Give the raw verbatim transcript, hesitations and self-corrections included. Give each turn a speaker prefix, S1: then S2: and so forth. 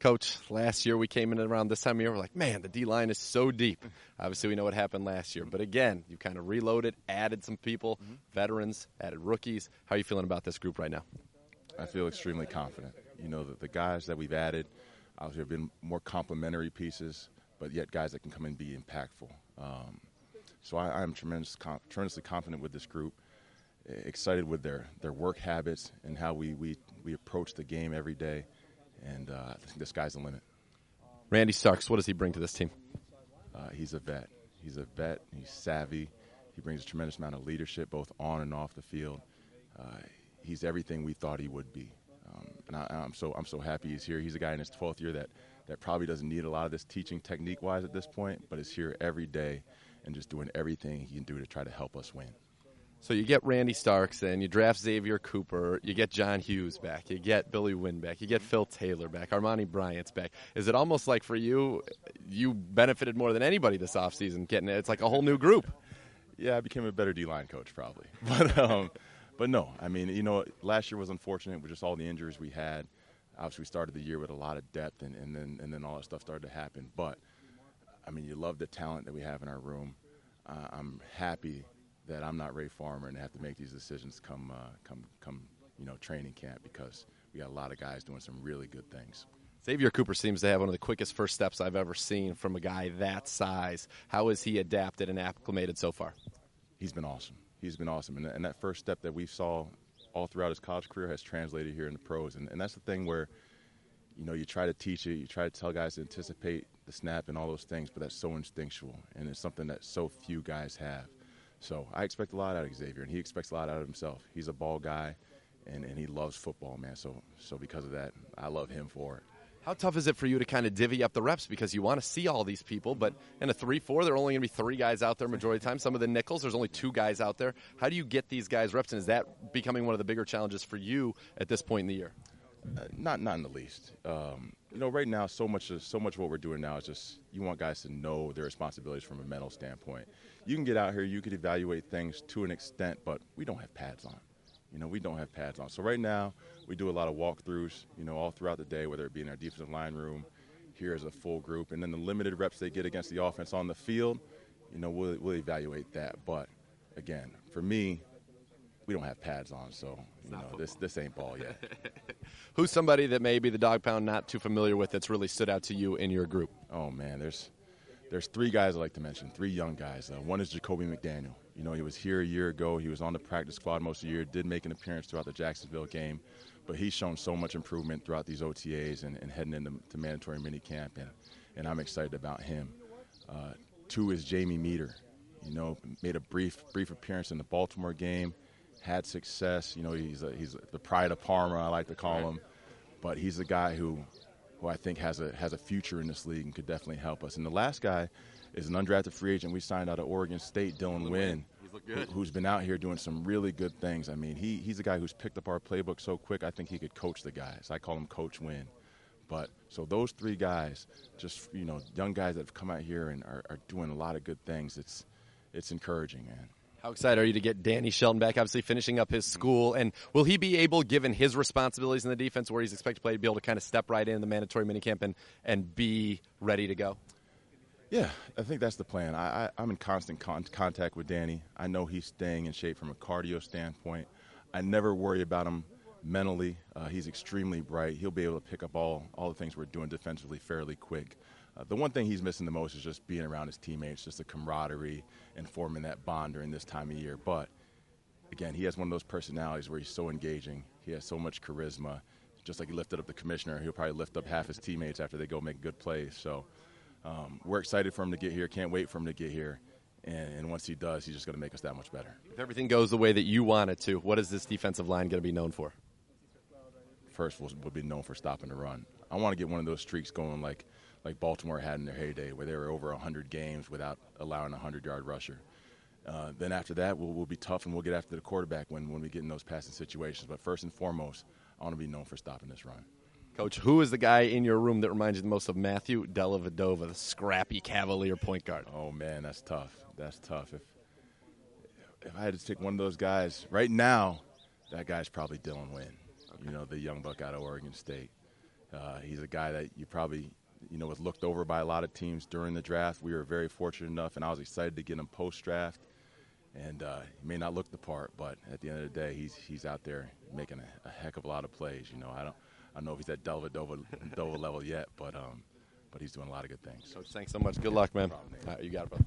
S1: Coach, last year we came in around this time of year, we're like, man, the D-line is so deep. Obviously, we know what happened last year. But again, you kind of reloaded, added some people, mm-hmm. veterans, added rookies. How are you feeling about this group right now?
S2: I feel extremely confident. You know, the, the guys that we've added obviously have been more complementary pieces, but yet guys that can come in and be impactful. Um, so I, I'm tremendous, com- tremendously confident with this group, excited with their, their work habits and how we, we, we approach the game every day. And uh, I think the sky's the limit.
S1: Randy Starks, what does he bring to this team?
S2: Uh, he's a vet. He's a vet. He's savvy. He brings a tremendous amount of leadership, both on and off the field. Uh, he's everything we thought he would be. Um, and I, I'm so I'm so happy he's here. He's a guy in his twelfth year that, that probably doesn't need a lot of this teaching technique-wise at this point, but is here every day and just doing everything he can do to try to help us win.
S1: So you get Randy Starks in, you draft Xavier Cooper, you get John Hughes back, you get Billy Wynn back, you get Phil Taylor back, Armani Bryant's back. Is it almost like for you, you benefited more than anybody this offseason getting it? It's like a whole new group.
S2: Yeah, I became a better D-line coach probably. But um, but no, I mean, you know, last year was unfortunate with just all the injuries we had. Obviously, we started the year with a lot of depth, and, and then and then all that stuff started to happen. But, I mean, you love the talent that we have in our room. Uh, I'm happy that I'm not Ray Farmer and have to make these decisions come, uh, come, come, you know, training camp, because we got a lot of guys doing some really good things.
S1: Xavier Cooper seems to have one of the quickest first steps I've ever seen from a guy that size. How has he adapted and acclimated so far?
S2: He's been awesome. He's been awesome. And, and that first step that we saw all throughout his college career has translated here in the pros. And, and that's the thing where, you know, you try to teach it, you try to tell guys to anticipate the snap and all those things, but that's so instinctual, and it's something that so few guys have. So I expect a lot out of Xavier, and he expects a lot out of himself. He's a ball guy, and, and he loves football, man. So so because of that, I love him for it.
S1: How tough is it for you to kind of divvy up the reps, because you want to see all these people, but in a three four, there are only going to be three guys out there majority of the time. Some of the nickels, there's only two guys out there. How do you get these guys reps, and is that becoming one of the bigger challenges for you at this point in the year?
S2: Uh, not not in the least. Um, you know, right now, so much of, so much of what we're doing now is just you want guys to know their responsibilities from a mental standpoint. You can get out here, you could evaluate things to an extent, but we don't have pads on. You know, we don't have pads on. So right now, we do a lot of walkthroughs, you know, all throughout the day, whether it be in our defensive line room, here as a full group, and then the limited reps they get against the offense on the field, you know, we'll, we'll evaluate that. But, again, for me, we don't have pads on, so, you know, this, this ain't ball yet.
S1: Who's somebody that maybe the Dog Pound not too familiar with that's really stood out to you in your group?
S2: Oh, man, there's there's three guys I like to mention, three young guys. Uh, one is Jacoby McDaniel. You know, he was here a year ago. He was on the practice squad most of the year, did make an appearance throughout the Jacksonville game, but he's shown so much improvement throughout these O T As and, and heading into to mandatory minicamp, and, and I'm excited about him. Uh, two is Jamie Meter. You know, made a brief brief appearance in the Baltimore game, had success. You know, he's a, he's the pride of Parma, I like to call him, but he's a guy who who I think has a has a future in this league and could definitely help us. And the last guy is an undrafted free agent we signed out of Oregon State, Dylan Wynn, who, who's been out here doing some really good things. I mean, he he's a guy who's picked up our playbook so quick, I think he could coach the guys. I call him Coach Wynn. But so those three guys, just, you know, young guys that have come out here and are, are doing a lot of good things, it's it's encouraging, man.
S1: How excited are you to get Danny Shelton back, obviously finishing up his school? And will he be able, given his responsibilities in the defense where he's expected to play, to be able to kind of step right in the mandatory minicamp and, and be ready to go?
S2: Yeah, I think that's the plan. I, I, I'm in constant con- contact with Danny. I know he's staying in shape from a cardio standpoint. I never worry about him mentally. Uh, he's extremely bright. He'll be able to pick up all, all the things we're doing defensively fairly quick. Uh, the one thing he's missing the most is just being around his teammates, just the camaraderie and forming that bond during this time of year. But, again, he has one of those personalities where he's so engaging. He has so much charisma. Just like he lifted up the commissioner, he'll probably lift up half his teammates after they go make good plays. So um, we're excited for him to get here. Can't wait for him to get here. And, and once he does, he's just going to make us that much better.
S1: If everything goes the way that you want it to, what is this defensive line going to be known for?
S2: First, we'll, we'll be known for stopping the run. I want to get one of those streaks going like – like Baltimore had in their heyday, where they were over one hundred games without allowing a hundred-yard rusher. Uh, then after that, we'll, we'll be tough, and we'll get after the quarterback when, when we get in those passing situations. But first and foremost, I want to be known for stopping this run.
S1: Coach, who is the guy in your room that reminds you the most of Matthew Dellavedova, the scrappy Cavalier point guard?
S2: Oh, man, that's tough. That's tough. If, if I had to pick one of those guys, right now, that guy's probably Dylan Wynn, okay. You know, the young buck out of Oregon State. Uh, he's a guy that you probably, you know, was looked over by a lot of teams during the draft. We were very fortunate enough, and I was excited to get him post-draft. And uh, he may not look the part, but at the end of the day, he's he's out there making a, a heck of a lot of plays. You know, I don't I don't know if he's at Dellavedova Dova level yet, but um, but he's doing a lot of good things.
S1: Coach, thanks so much. Good luck, man.
S2: No problem, Nate.
S1: All right, you got it, brother.